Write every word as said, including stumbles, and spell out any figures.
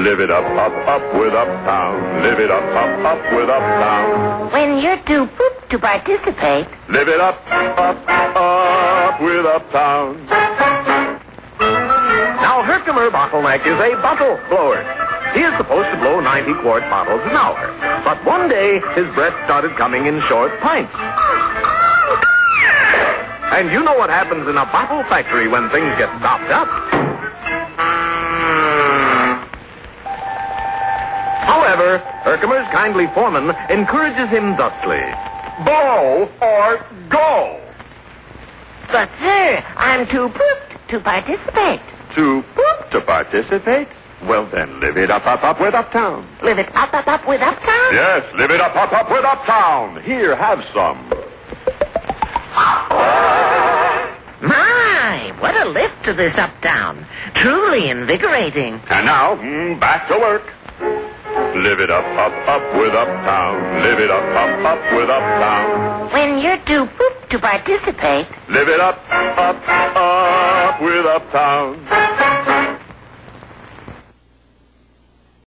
Live it up, up, up with Uptown. Live it up, up, up with Uptown. When you're too poop to participate, live it up, up, up with Uptown. Now, Herkimer Bottleneck is a bottle blower. He is supposed to blow ninety quart bottles an hour. But one day, his breath started coming in short pints. And you know what happens in a bottle factory when things get stopped up. However, Herkimer's kindly foreman encourages him thusly. Blow or go. but sir, I'm too pooped to participate. Too poop to participate? Well, then, live it up, up, up with Uptown. Live it up, up, up with Uptown? Yes, live it up, up, up with Uptown. Here, have some. My, what a lift to this Uptown. Truly invigorating. And now, mm, back to work. Live it up, up, up with Uptown. Live it up, up, up with Uptown. When you're too pooped to participate, live it up, up, up with Uptown.